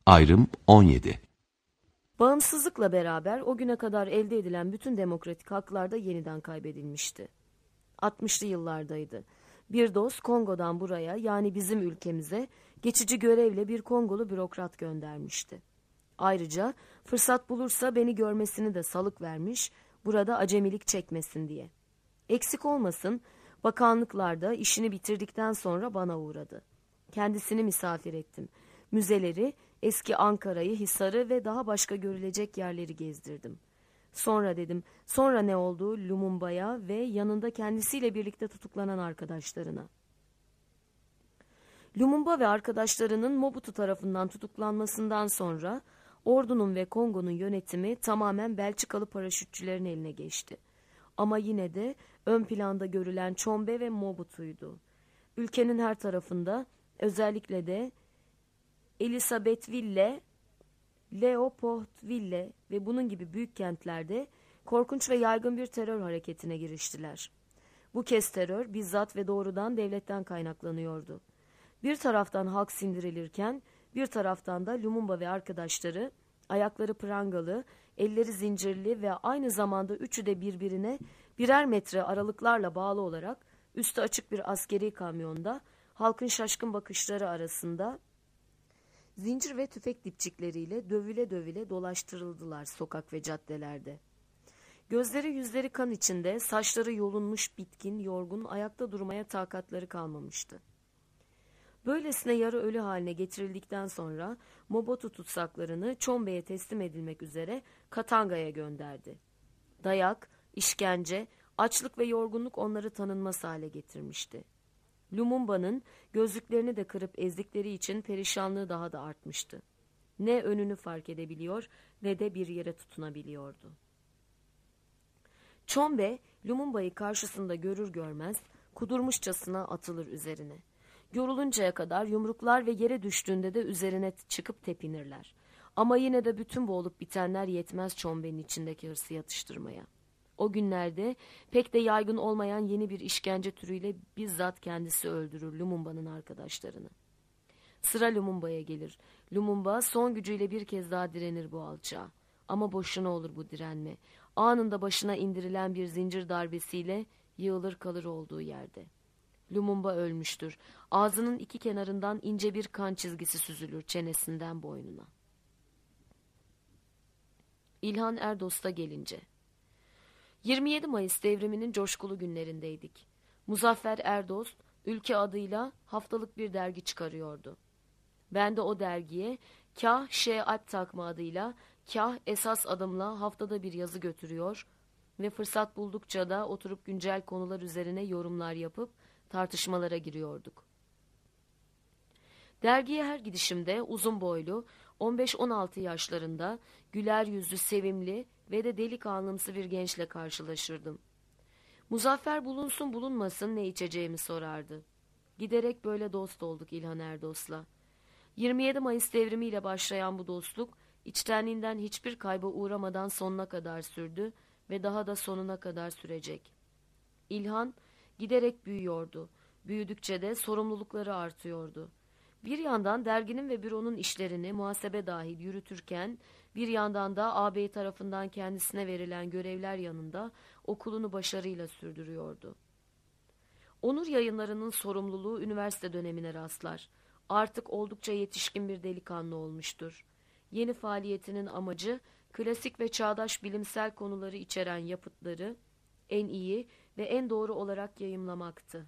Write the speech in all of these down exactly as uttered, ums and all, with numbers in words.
Ayrım on yedi. Bağımsızlıkla beraber o güne kadar elde edilen bütün demokratik haklar da yeniden kaybedilmişti. altmışlı yıllardaydı. Bir dost Kongo'dan buraya, yani bizim ülkemize geçici görevle bir Kongolu bürokrat göndermişti. Ayrıca fırsat bulursa beni görmesini de salık vermiş, burada acemilik çekmesin diye. Eksik olmasın, bakanlıklarda işini bitirdikten sonra bana uğradı. Kendisini misafir ettim. Müzeleri, eski Ankara'yı, Hisar'ı ve daha başka görülecek yerleri gezdirdim. Sonra dedim, sonra ne oldu Lumumba'ya ve yanında kendisiyle birlikte tutuklanan arkadaşlarına? Lumumba ve arkadaşlarının Mobutu tarafından tutuklanmasından sonra ordunun ve Kongo'nun yönetimi tamamen Belçikalı paraşütçülerin eline geçti. Ama yine de ön planda görülen Tshombe ve Mobutu'ydu. Ülkenin her tarafında, özellikle de Elisabethville, Leopoldville ve bunun gibi büyük kentlerde korkunç ve yaygın bir terör hareketine giriştiler. Bu kez terör bizzat ve doğrudan devletten kaynaklanıyordu. Bir taraftan halk sindirilirken bir taraftan da Lumumba ve arkadaşları ayakları prangalı, elleri zincirli ve aynı zamanda üçü de birbirine birer metre aralıklarla bağlı olarak üstü açık bir askeri kamyonda halkın şaşkın bakışları arasında zincir ve tüfek dipçikleriyle dövüle dövüle dolaştırıldılar sokak ve caddelerde. Gözleri yüzleri kan içinde, saçları yolunmuş, bitkin, yorgun, ayakta durmaya takatları kalmamıştı. Böylesine yarı ölü haline getirildikten sonra Mobutu tutsaklarını Tshombe'ye teslim edilmek üzere Katanga'ya gönderdi. Dayak, işkence, açlık ve yorgunluk onları tanınmaz hale getirmişti. Lumumba'nın gözlüklerini de kırıp ezdikleri için perişanlığı daha da artmıştı. Ne önünü fark edebiliyor ne de bir yere tutunabiliyordu. Tshombe, Lumumba'yı karşısında görür görmez kudurmuşçasına atılır üzerine. Yoruluncaya kadar yumruklar ve yere düştüğünde de üzerine çıkıp tepinirler. Ama yine de bütün bu olup bitenler yetmez Tshombe'nin içindeki hırsı yatıştırmaya. O günlerde pek de yaygın olmayan yeni bir işkence türüyle bizzat kendisi öldürür Lumumba'nın arkadaşlarını. Sıra Lumumba'ya gelir. Lumumba son gücüyle bir kez daha direnir bu alçağa. Ama boşuna olur bu direnme. Anında başına indirilen bir zincir darbesiyle yığılır kalır olduğu yerde. Lumumba ölmüştür. Ağzının iki kenarından ince bir kan çizgisi süzülür çenesinden boynuna. İlhan Erdost'a gelince. yirmi yedi Mayıs devriminin coşkulu günlerindeydik. Muzaffer Erdost, Ülke adıyla haftalık bir dergi çıkarıyordu. Ben de o dergiye kah Ş. Alp takma adıyla, kah esas adımla haftada bir yazı götürüyor ve fırsat buldukça da oturup güncel konular üzerine yorumlar yapıp tartışmalara giriyorduk. Dergiye her gidişimde uzun boylu, on beş on altı yaşlarında, güler yüzlü, sevimli ve de delikanlımsı bir gençle karşılaşırdım. Muzaffer bulunsun bulunmasın ne içeceğimi sorardı. Giderek böyle dost olduk İlhan Erdost'la. yirmi yedi Mayıs devrimiyle başlayan bu dostluk, içtenliğinden hiçbir kayba uğramadan sonuna kadar sürdü ve daha da sonuna kadar sürecek. İlhan giderek büyüyordu. Büyüdükçe de sorumlulukları artıyordu. Bir yandan derginin ve büronun işlerini muhasebe dahil yürütürken, bir yandan da ağabey tarafından kendisine verilen görevler yanında okulunu başarıyla sürdürüyordu. Onur Yayınları'nın sorumluluğu üniversite dönemine rastlar. Artık oldukça yetişkin bir delikanlı olmuştur. Yeni faaliyetinin amacı, klasik ve çağdaş bilimsel konuları içeren yapıtları en iyi ve en doğru olarak yayımlamaktı.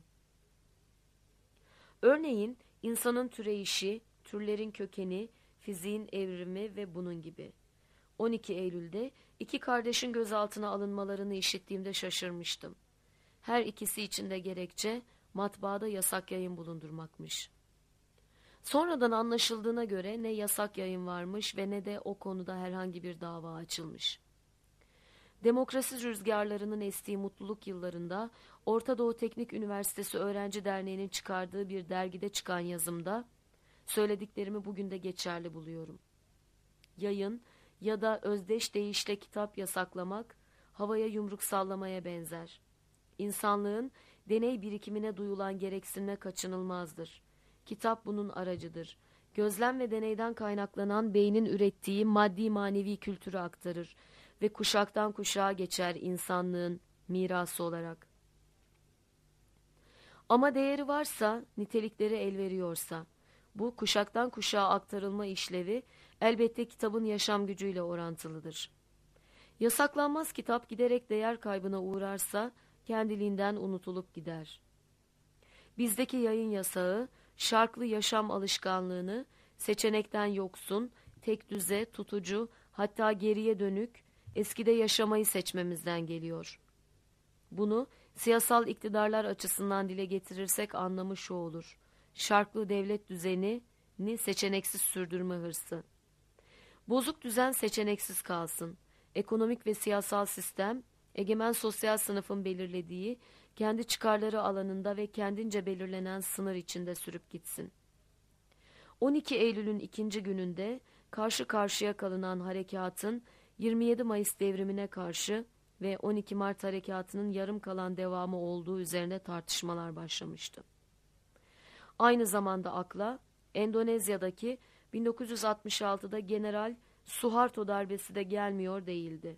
Örneğin, insanın türeyişi, türlerin kökeni, fiziğin evrimi ve bunun gibi. on iki Eylül'de iki kardeşin gözaltına alınmalarını işittiğimde şaşırmıştım. Her ikisi için de gerekçe matbaada yasak yayın bulundurmakmış. Sonradan anlaşıldığına göre ne yasak yayın varmış ve ne de o konuda herhangi bir dava açılmış. Demokrasi rüzgarlarının estiği mutluluk yıllarında Orta Doğu Teknik Üniversitesi Öğrenci Derneği'nin çıkardığı bir dergide çıkan yazımda söylediklerimi bugün de geçerli buluyorum. Yayın ya da özdeş deyişle kitap yasaklamak havaya yumruk sallamaya benzer. İnsanlığın deney birikimine duyulan gereksinme kaçınılmazdır. Kitap bunun aracıdır. gözlem ve deneyden kaynaklanan beynin ürettiği maddi manevi kültürü aktarır ve kuşaktan kuşağa geçer insanlığın mirası olarak. Ama değeri varsa, nitelikleri el veriyorsa, bu kuşaktan kuşağa aktarılma işlevi elbette kitabın yaşam gücüyle orantılıdır. Yasaklanmaz kitap giderek değer kaybına uğrarsa kendiliğinden unutulup gider. Bizdeki yayın yasağı, şarklı yaşam alışkanlığını seçenekten yoksun, tek düze, tutucu, hatta geriye dönük, eskide yaşamayı seçmemizden geliyor. Bunu siyasal iktidarlar açısından dile getirirsek anlamı şu olur: şarklı devlet düzenini seçeneksiz sürdürme hırsı. Bozuk düzen seçeneksiz kalsın. Ekonomik ve siyasal sistem, egemen sosyal sınıfın belirlediği, kendi çıkarları alanında ve kendince belirlenen sınır içinde sürüp gitsin. on iki Eylül'ün ikinci gününde karşı karşıya kalınan harekatın yirmi yedi Mayıs devrimine karşı ve on iki Mart harekatının yarım kalan devamı olduğu üzerine tartışmalar başlamıştı. Aynı zamanda akla Endonezya'daki bin dokuz yüz altmış altıda General Suharto darbesi de gelmiyor değildi.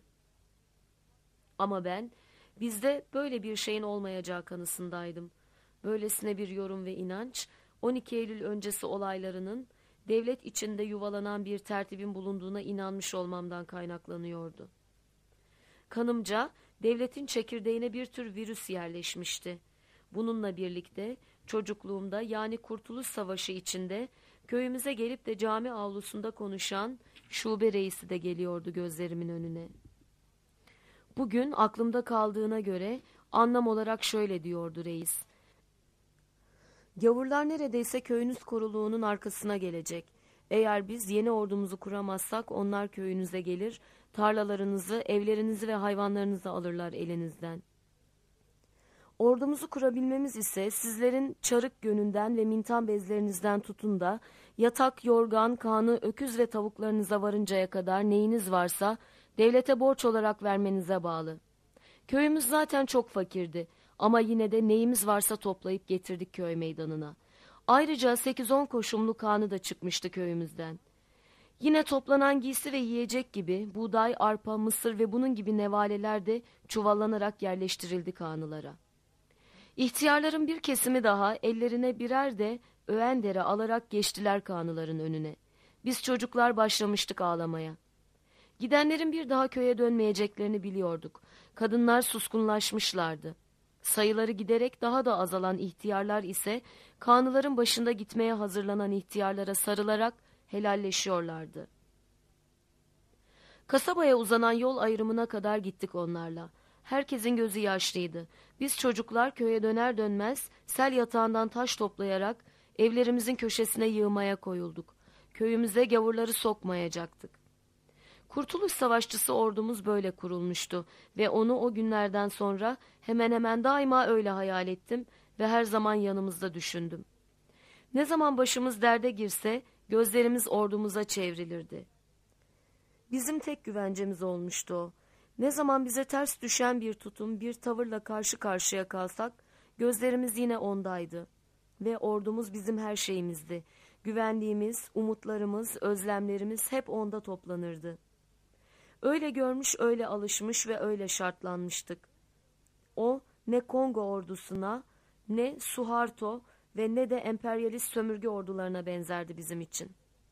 Ama ben bizde böyle bir şeyin olmayacağı kanısındaydım. Böylesine bir yorum ve inanç on iki Eylül öncesi olaylarının devlet içinde yuvalanan bir tertibin bulunduğuna inanmış olmamdan kaynaklanıyordu. Kanımca devletin çekirdeğine bir tür virüs yerleşmişti. Bununla birlikte çocukluğumda, yani Kurtuluş Savaşı içinde köyümüze gelip de cami avlusunda konuşan şube reisi de geliyordu gözlerimin önüne. Bugün aklımda kaldığına göre anlam olarak şöyle diyordu reis: "Gavurlar neredeyse köyünüz koruluğunun arkasına gelecek. Eğer biz yeni ordumuzu kuramazsak onlar köyünüze gelir, tarlalarınızı, evlerinizi ve hayvanlarınızı alırlar elinizden. Ordumuzu kurabilmemiz ise sizlerin çarık gönünden ve mintan bezlerinizden tutun da yatak, yorgan, kanı, öküz ve tavuklarınıza varıncaya kadar neyiniz varsa devlete borç olarak vermenize bağlı. Köyümüz zaten çok fakirdi ama yine de neyimiz varsa toplayıp getirdik köy meydanına. Ayrıca sekiz on koşumlu kanı da çıkmıştı köyümüzden. Yine toplanan giysi ve yiyecek gibi buğday, arpa, mısır ve bunun gibi nevaleler de çuvallanarak yerleştirildi kanılara. İhtiyarların bir kesimi daha ellerine birer de öğendere alarak geçtiler kanıların önüne. Biz çocuklar başlamıştık ağlamaya. Gidenlerin bir daha köye dönmeyeceklerini biliyorduk. Kadınlar suskunlaşmışlardı. Sayıları giderek daha da azalan ihtiyarlar ise kanıların başında gitmeye hazırlanan ihtiyarlara sarılarak helalleşiyorlardı. Kasabaya uzanan yol ayrımına kadar gittik onlarla. Herkesin gözü yaşlıydı. Biz çocuklar köye döner dönmez sel yatağından taş toplayarak evlerimizin köşesine yığmaya koyulduk. Köyümüze gavurları sokmayacaktık. Kurtuluş Savaşçısı ordumuz böyle kurulmuştu ve onu o günlerden sonra hemen hemen daima öyle hayal ettim ve her zaman yanımızda düşündüm. Ne zaman başımız derde girse gözlerimiz ordumuza çevrilirdi. Bizim tek güvencemiz olmuştu o. Ne zaman bize ters düşen bir tutum, bir tavırla karşı karşıya kalsak gözlerimiz yine ondaydı. Ve ordumuz bizim her şeyimizdi. Güvenliğimiz, umutlarımız, özlemlerimiz hep onda toplanırdı. Öyle görmüş, öyle alışmış ve öyle şartlanmıştık. O ne Kongo ordusuna, ne Suharto ve ne de emperyalist sömürge ordularına benzerdi bizim için.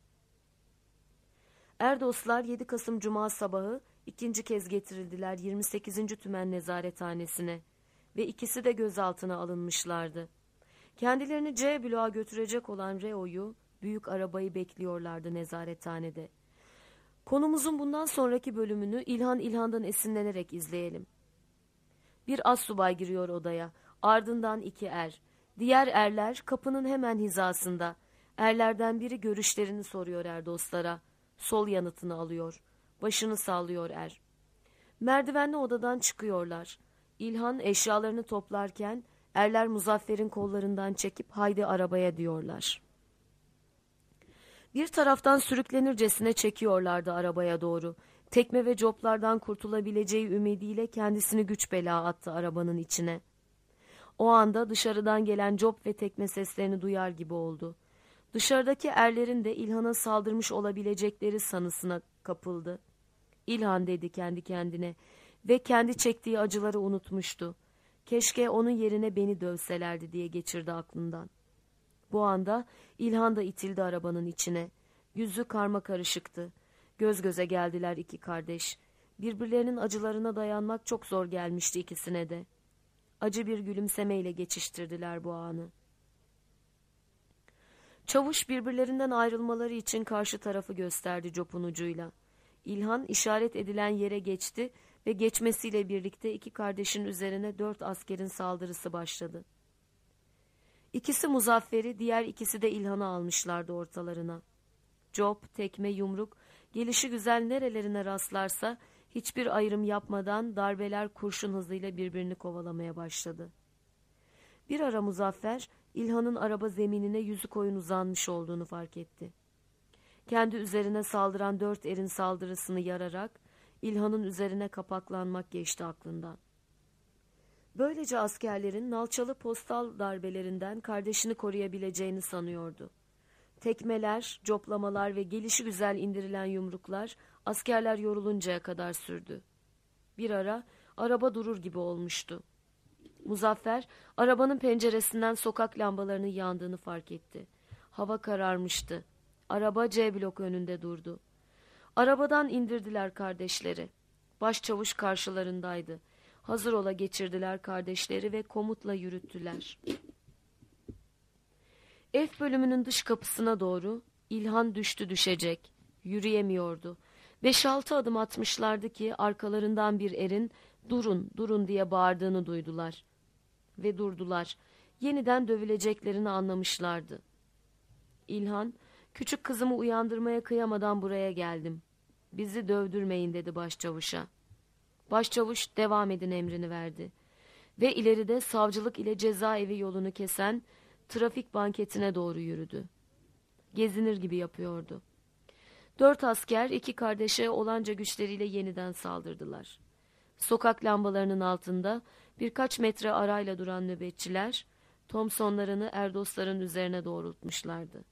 Erdoslar yedi Kasım Cuma sabahı ikinci kez getirildiler yirmi sekizinci Tümen Nezarethanesi'ne ve ikisi de gözaltına alınmışlardı. Kendilerini C bloğa götürecek olan Reo'yu, büyük arabayı bekliyorlardı nezarethanede. Konumuzun bundan sonraki bölümünü İlhan İlhan'dan esinlenerek izleyelim. Bir astsubay giriyor odaya, ardından iki er. Diğer erler kapının hemen hizasında. Erlerden biri görüşlerini soruyor Erdoslara. Sol yanıtını alıyor. Başını sallıyor er. Merdivenli odadan çıkıyorlar. İlhan eşyalarını toplarken erler Muzaffer'in kollarından çekip haydi arabaya diyorlar. Bir taraftan sürüklenircesine çekiyorlardı arabaya doğru. Tekme ve coplardan kurtulabileceği ümidiyle kendisini güç bela attı arabanın içine. O anda dışarıdan gelen cop ve tekme seslerini duyar gibi oldu. Dışarıdaki erlerin de İlhan'a saldırmış olabilecekleri sanısına kapıldı. İlhan dedi kendi kendine ve kendi çektiği acıları unutmuştu. Keşke onun yerine beni dövselerdi diye geçirdi aklından. Bu anda İlhan da itildi arabanın içine. Yüzü karma karışıktı. Göz göze geldiler iki kardeş. Birbirlerinin acılarına dayanmak çok zor gelmişti ikisine de. Acı bir gülümsemeyle geçiştirdiler bu anı. Çavuş birbirlerinden ayrılmaları için karşı tarafı gösterdi copun ucuyla. İlhan işaret edilen yere geçti ve geçmesiyle birlikte iki kardeşin üzerine dört askerin saldırısı başladı. İkisi Muzaffer'i, diğer ikisi de İlhan'ı almışlardı ortalarına. Cop, tekme, yumruk, gelişigüzel nerelerine rastlarsa hiçbir ayrım yapmadan darbeler kurşun hızıyla birbirini kovalamaya başladı. Bir ara Muzaffer, İlhan'ın araba zeminine yüzü koyun uzanmış olduğunu fark etti. Kendi üzerine saldıran dört erin saldırısını yararak İlhan'ın üzerine kapaklanmak geçti aklından. Böylece askerlerin nalçalı postal darbelerinden kardeşini koruyabileceğini sanıyordu. Tekmeler, coplamalar ve gelişigüzel indirilen yumruklar askerler yoruluncaya kadar sürdü. Bir ara araba durur gibi olmuştu. Muzaffer arabanın penceresinden sokak lambalarının yandığını fark etti. Hava kararmıştı. Araba C blok önünde durdu. Arabadan indirdiler kardeşleri. Başçavuş karşılarındaydı. Hazır ola geçirdiler kardeşleri ve komutla yürüttüler. F bölümünün dış kapısına doğru İlhan düştü düşecek. Yürüyemiyordu. Beş altı adım atmışlardı ki arkalarından bir erin durun durun diye bağırdığını duydular. Ve durdular. Yeniden dövüleceklerini anlamışlardı. İlhan, küçük kızımı uyandırmaya kıyamadan buraya geldim. Bizi dövdürmeyin dedi başçavuşa. Başçavuş devam edin emrini verdi. Ve ileride savcılık ile cezaevi yolunu kesen trafik banketine doğru yürüdü. Gezinir gibi yapıyordu. Dört asker iki kardeşe olanca güçleriyle yeniden saldırdılar. Sokak lambalarının altında birkaç metre arayla duran nöbetçiler Thompsonlarını Erdosların üzerine doğrultmuşlardı.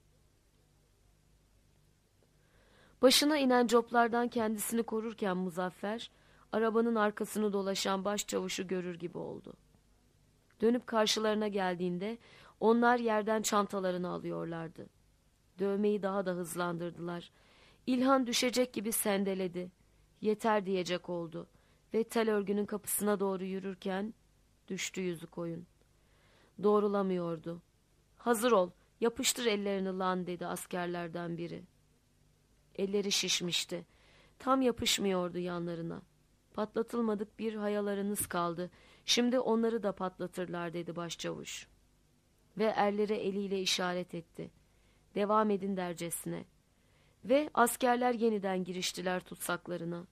Başına inen coplardan kendisini korurken Muzaffer, arabanın arkasını dolaşan başçavuşu görür gibi oldu. Dönüp karşılarına geldiğinde onlar yerden çantalarını alıyorlardı. Dövmeyi daha da hızlandırdılar. İlhan düşecek gibi sendeledi. Yeter diyecek oldu ve tel örgünün kapısına doğru yürürken düştü yüzü koyun. Doğrulamıyordu. Hazır ol, yapıştır ellerini lan dedi askerlerden biri. Elleri şişmişti. Tam yapışmıyordu yanlarına. Patlatılmadık bir hayalarınız kaldı. Şimdi onları da patlatırlar dedi başçavuş. Ve erlere eliyle işaret etti. Devam edin dercesine. Ve askerler yeniden giriştiler tutsaklarına.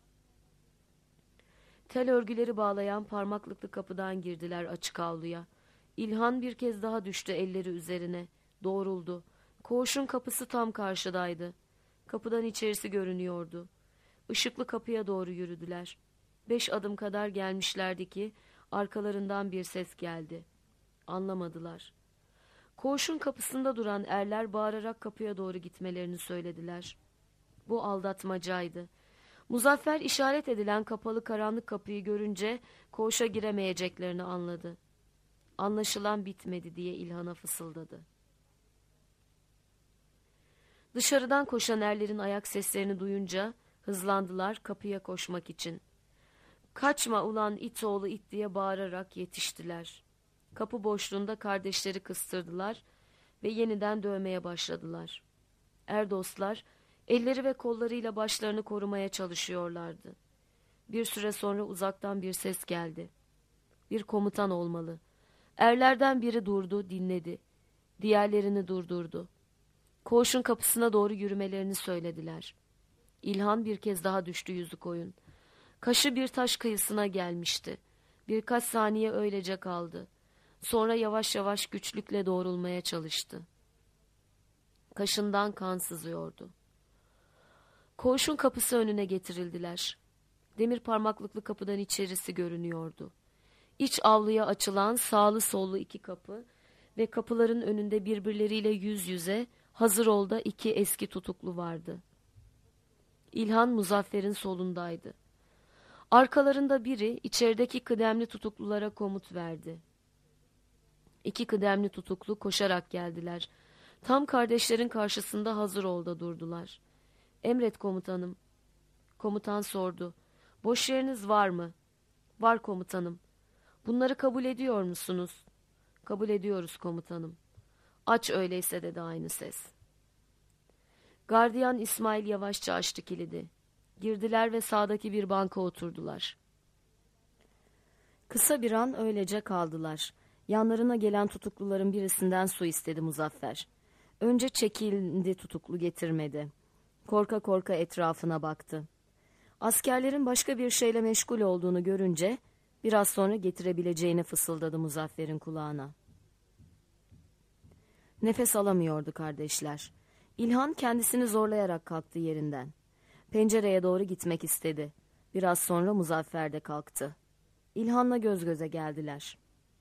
Tel örgüleri bağlayan parmaklıklı kapıdan girdiler açık avluya. İlhan bir kez daha düştü elleri üzerine. Doğruldu. Koğuşun kapısı tam karşıdaydı. Kapıdan içerisi görünüyordu. Işıklı kapıya doğru yürüdüler. Beş adım kadar gelmişlerdi ki arkalarından bir ses geldi. Anlamadılar. Koğuşun kapısında duran erler bağırarak kapıya doğru gitmelerini söylediler. Bu aldatmacaydı. Muzaffer işaret edilen kapalı karanlık kapıyı görünce koğuşa giremeyeceklerini anladı. Anlaşılan bitmedi diye İlhan'a fısıldadı. Dışarıdan koşan erlerin ayak seslerini duyunca hızlandılar kapıya koşmak için. Kaçma ulan it oğlu it diye bağırarak yetiştiler. Kapı boşluğunda kardeşleri kıstırdılar ve yeniden dövmeye başladılar. Erdoslar elleri ve kollarıyla başlarını korumaya çalışıyorlardı. Bir süre sonra uzaktan bir ses geldi. Bir komutan olmalı. Erlerden biri durdu, dinledi. Diğerlerini durdurdu. Koğuşun kapısına doğru yürümelerini söylediler. İlhan bir kez daha düştü yüzü koyun. Kaşı bir taş kıyısına gelmişti. Birkaç saniye öylece kaldı. Sonra yavaş yavaş güçlükle doğrulmaya çalıştı. Kaşından kan sızıyordu. Koğuşun kapısı önüne getirildiler. Demir parmaklıklı kapıdan içerisi görünüyordu. İç avluya açılan sağlı sollu iki kapı ve kapıların önünde birbirleriyle yüz yüze Hazırol'da iki eski tutuklu vardı. İlhan Muzaffer'in solundaydı. Arkalarında biri içerideki kıdemli tutuklulara komut verdi. İki kıdemli tutuklu koşarak geldiler. Tam kardeşlerin karşısında Hazırol'da durdular. "Emret komutanım." Komutan sordu. "Boş yeriniz var mı?" "Var komutanım." "Bunları kabul ediyor musunuz?" "Kabul ediyoruz komutanım." "Aç öyleyse," dedi aynı ses. Gardiyan İsmail yavaşça açtı kilidi. Girdiler ve sağdaki bir banka oturdular. Kısa bir an öylece kaldılar. Yanlarına gelen tutukluların birisinden su istedi Muzaffer. Önce çekildi, tutuklu getirmedi. Korka korka etrafına baktı. Askerlerin başka bir şeyle meşgul olduğunu görünce biraz sonra getirebileceğini fısıldadı Muzaffer'in kulağına. Nefes alamıyordu kardeşler. İlhan kendisini zorlayarak kalktı yerinden. Pencereye doğru gitmek istedi. Biraz sonra Muzaffer de kalktı. İlhan'la göz göze geldiler.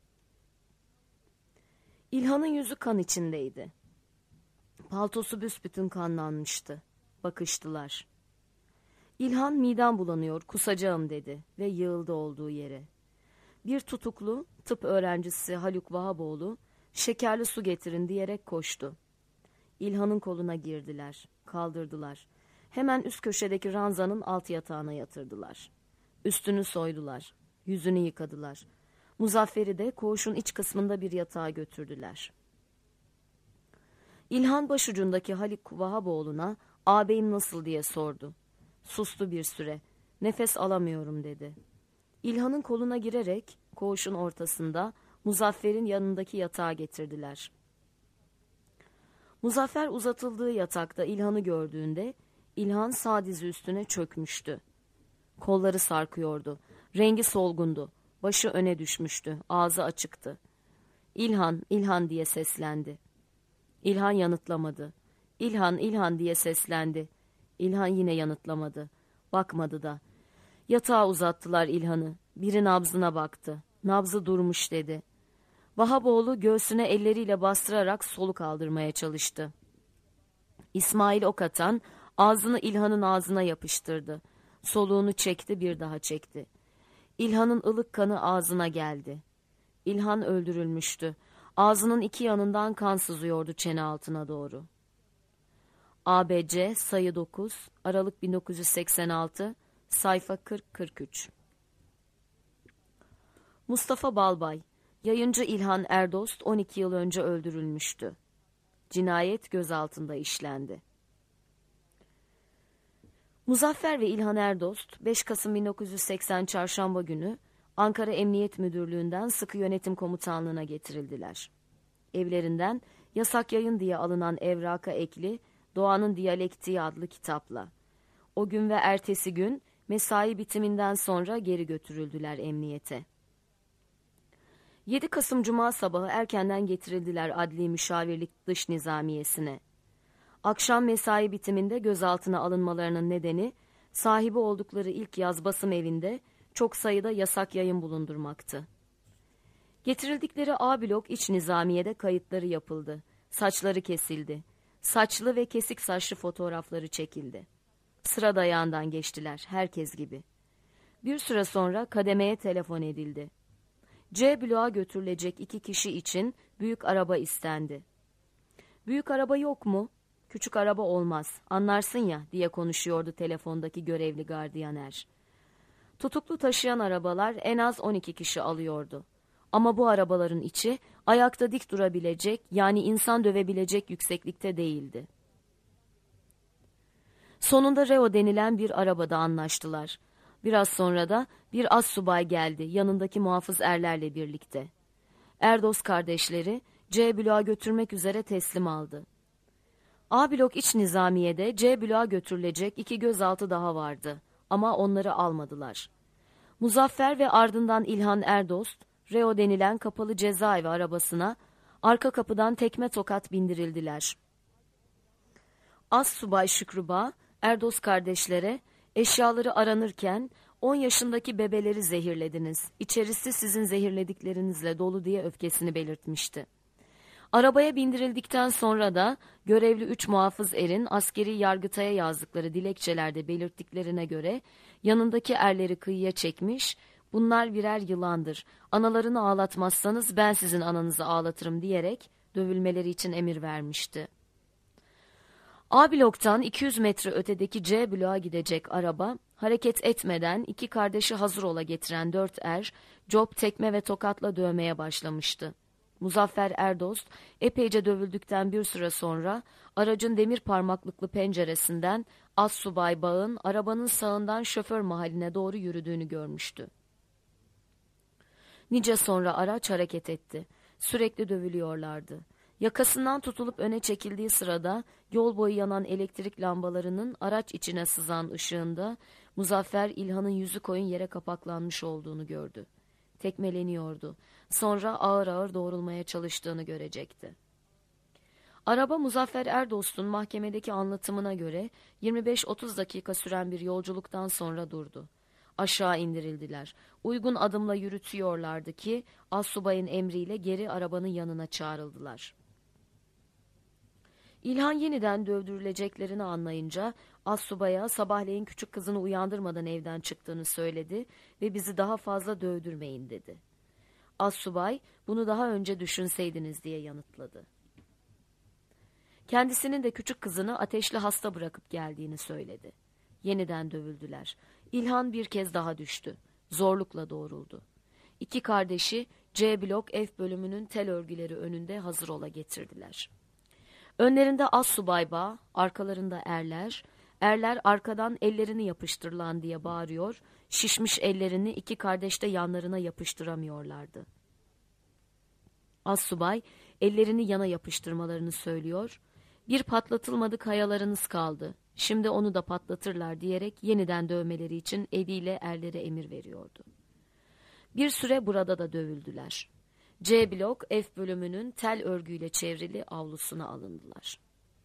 İlhan'ın yüzü kan içindeydi. Paltosu büsbütün kanlanmıştı. Bakıştılar. İlhan "Midem bulanıyor, kusacağım," dedi ve yığıldı olduğu yere. Bir tutuklu, tıp öğrencisi Haluk Vahaboğlu, "Şekerli su getirin," diyerek koştu. İlhan'ın koluna girdiler, kaldırdılar. Hemen üst köşedeki ranzanın alt yatağına yatırdılar. Üstünü soydular, yüzünü yıkadılar. Muzaffer'i de koğuşun iç kısmında bir yatağa götürdüler. İlhan başucundaki Haluk Vahaboğlu'na "Ağabeyim nasıl?" diye sordu. Sustu bir süre. "Nefes alamıyorum," dedi. İlhan'ın koluna girerek koğuşun ortasında Muzaffer'in yanındaki yatağa getirdiler. Muzaffer uzatıldığı yatakta İlhan'ı gördüğünde İlhan sağ dizi üstüne çökmüştü. Kolları sarkıyordu. Rengi solgundu. Başı öne düşmüştü. Ağzı açıktı. "İlhan, İlhan," diye seslendi. İlhan yanıtlamadı. "İlhan, İlhan," diye seslendi. İlhan yine yanıtlamadı. Bakmadı da. Yatağa uzattılar İlhan'ı. Biri nabzına baktı. Nabzı durmuş, dedi. Vahaboğlu göğsüne elleriyle bastırarak soluk aldırmaya çalıştı. İsmail ok atan ağzını İlhan'ın ağzına yapıştırdı. Soluğunu çekti, bir daha çekti. İlhan'ın ılık kanı ağzına geldi. İlhan öldürülmüştü. Ağzının iki yanından kan sızıyordu çene altına doğru. A B C sayı dokuz, Aralık bin dokuz yüz seksen altı, sayfa kırk kırk üç. Mustafa Balbay, yayıncı İlhan Erdost on iki yıl önce öldürülmüştü. Cinayet gözaltında işlendi. Muzaffer ve İlhan Erdost beş Kasım bin dokuz yüz seksen Çarşamba günü Ankara Emniyet Müdürlüğü'nden Sıkı Yönetim Komutanlığı'na getirildiler. Evlerinden yasak yayın diye alınan evraka ekli Doğanın Diyalektiği adlı kitapla. O gün ve ertesi gün mesai bitiminden sonra geri götürüldüler emniyete. yedi Kasım Cuma sabahı erkenden getirildiler Adli Müşavirlik Dış Nizamiyesi'ne. Akşam mesai bitiminde gözaltına alınmalarının nedeni sahibi oldukları ilk yaz basım evinde çok sayıda yasak yayın bulundurmaktı. Getirildikleri A blok iç nizamiyede kayıtları yapıldı. Saçları kesildi. Saçlı ve kesik saçlı fotoğrafları çekildi. Sıra dayağından geçtiler, herkes gibi. Bir süre sonra kademeye telefon edildi. C bloğa götürülecek iki kişi için büyük araba istendi. "Büyük araba yok mu?" "Küçük araba olmaz, anlarsın ya," diye konuşuyordu telefondaki görevli gardiyaner. Tutuklu taşıyan arabalar en az on iki kişi alıyordu. Ama bu arabaların içi ayakta dik durabilecek, yani insan dövebilecek yükseklikte değildi. Sonunda Reo denilen bir arabada anlaştılar. Biraz sonra da bir astsubay geldi yanındaki muhafız erlerle birlikte. Erdos kardeşleri C bloğa götürmek üzere teslim aldı. A blok iç nizamiyede C bloğa götürülecek iki gözaltı daha vardı ama onları almadılar. Muzaffer ve ardından İlhan Erdost, Reo denilen kapalı cezaevi arabasına arka kapıdan tekme tokat bindirildiler. Astsubay Şükrü Bağ, Erdos kardeşlere eşyaları aranırken on yaşındaki bebeleri zehirlediniz, İçerisi sizin zehirlediklerinizle dolu diye öfkesini belirtmişti. Arabaya bindirildikten sonra da görevli üç muhafız erin askeri yargıtaya yazdıkları dilekçelerde belirttiklerine göre yanındaki erleri kıyıya çekmiş, bunlar birer yılandır, analarını ağlatmazsanız ben sizin ananızı ağlatırım diyerek dövülmeleri için emir vermişti. A bloktan iki yüz metre ötedeki C bloğa gidecek araba hareket etmeden iki kardeşi hazır ola getiren dört er Job tekme ve tokatla dövmeye başlamıştı. Muzaffer Erdost epeyce dövüldükten bir süre sonra aracın demir parmaklıklı penceresinden Assubay Bağ'ın arabanın sağından şoför mahalline doğru yürüdüğünü görmüştü. Nice sonra araç hareket etti. Sürekli dövülüyorlardı. Yakasından tutulup öne çekildiği sırada yol boyu yanan elektrik lambalarının araç içine sızan ışığında Muzaffer İlhan'ın yüzü koyun yere kapaklanmış olduğunu gördü. Tekmeleniyordu. Sonra ağır ağır doğrulmaya çalıştığını görecekti. Araba Muzaffer Erdost'un mahkemedeki anlatımına göre yirmi beş otuz dakika süren bir yolculuktan sonra durdu. Aşağı indirildiler. Uygun adımla yürütüyorlardı ki Assubay'ın emriyle geri arabanın yanına çağrıldılar. İlhan yeniden dövdürüleceklerini anlayınca Assubay'a sabahleyin küçük kızını uyandırmadan evden çıktığını söyledi ve bizi daha fazla dövdürmeyin dedi. Assubay bunu daha önce düşünseydiniz diye yanıtladı. Kendisinin de küçük kızını ateşli hasta bırakıp geldiğini söyledi. Yeniden dövüldüler. İlhan bir kez daha düştü. Zorlukla doğruldu. İki kardeşi C blok F bölümünün tel örgüleri önünde hazır ola getirdiler. Önlerinde Assubay Bağ, arkalarında erler, erler arkadan ellerini yapıştır lan diye bağırıyor, şişmiş ellerini iki kardeş de yanlarına yapıştıramıyorlardı. Assubay ellerini yana yapıştırmalarını söylüyor, bir patlatılmadık hayalarınız kaldı, şimdi onu da patlatırlar diyerek yeniden dövmeleri için eliyle erlere emir veriyordu. Bir süre burada da dövüldüler. C blok F bölümünün tel örgüyle çevrili avlusuna alındılar.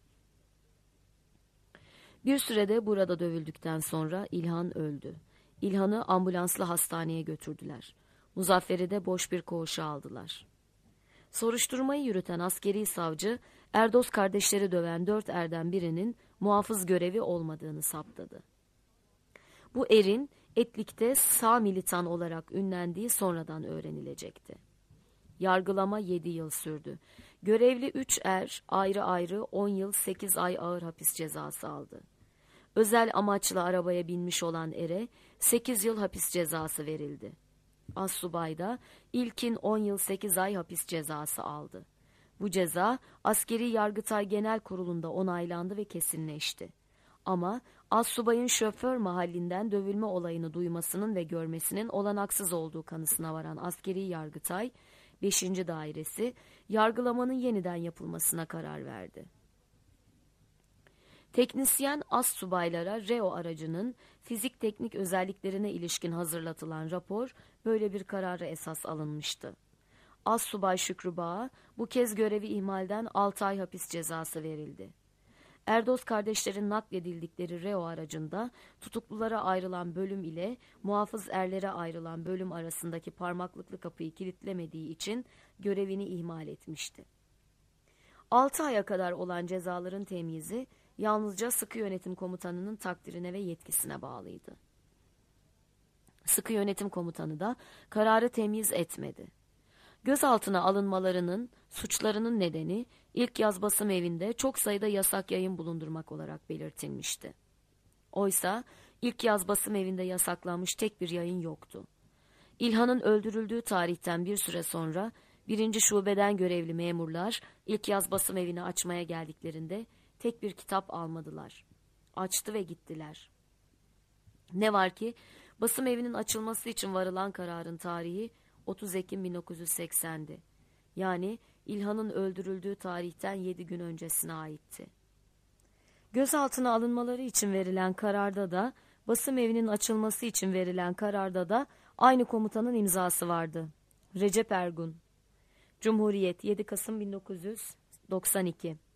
Bir sürede burada dövüldükten sonra İlhan öldü. İlhan'ı ambulansla hastaneye götürdüler. Muzaffer'i de boş bir koğuşa aldılar. Soruşturmayı yürüten askeri savcı, Erdos kardeşleri döven dört erden birinin muhafız görevi olmadığını saptadı. Bu erin Etlik'te sağ militan olarak ünlendiği sonradan öğrenilecekti. Yargılama yedi yıl sürdü. Görevli üç er ayrı ayrı on yıl sekiz ay ağır hapis cezası aldı. Özel amaçla arabaya binmiş olan ere sekiz yıl hapis cezası verildi. Assubay da ilkin on yıl sekiz ay hapis cezası aldı. Bu ceza Askeri Yargıtay Genel Kurulu'nda onaylandı ve kesinleşti. Ama Assubay'ın şoför mahallinden dövülme olayını duymasının ve görmesinin olanaksız olduğu kanısına varan Askeri Yargıtay beşinci Dairesi yargılamanın yeniden yapılmasına karar verdi. Teknisyen astsubaylara Reo aracının fizik teknik özelliklerine ilişkin hazırlatılan rapor böyle bir karara esas alınmıştı. Astsubay Şükrü Bağ'a bu kez görevi ihmalden altı ay hapis cezası verildi. Erdos kardeşlerin nakledildikleri Reo aracında tutuklulara ayrılan bölüm ile muhafız erlere ayrılan bölüm arasındaki parmaklıklı kapıyı kilitlemediği için görevini ihmal etmişti. altı aya kadar olan cezaların temyizi yalnızca Sıkı Yönetim Komutanı'nın takdirine ve yetkisine bağlıydı. Sıkı Yönetim Komutanı da kararı temyiz etmedi. Gözaltına alınmalarının, suçlarının nedeni ilk yaz basım evinde çok sayıda yasak yayın bulundurmak olarak belirtilmişti. Oysa ilk yaz basım evinde yasaklanmış tek bir yayın yoktu. İlhan'ın öldürüldüğü tarihten bir süre sonra birinci şubeden görevli memurlar ilk yaz basım evini açmaya geldiklerinde tek bir kitap almadılar. Açtı ve gittiler. Ne var ki basım evinin açılması için varılan kararın tarihi otuz Ekim bin dokuz yüz seksendi. Yani İlhan'ın öldürüldüğü tarihten yedi gün öncesine aitti. Gözaltına alınmaları için verilen kararda da, basım evinin açılması için verilen kararda da aynı komutanın imzası vardı. Recep Ergun. Cumhuriyet, yedi Kasım bin dokuz yüz doksan iki.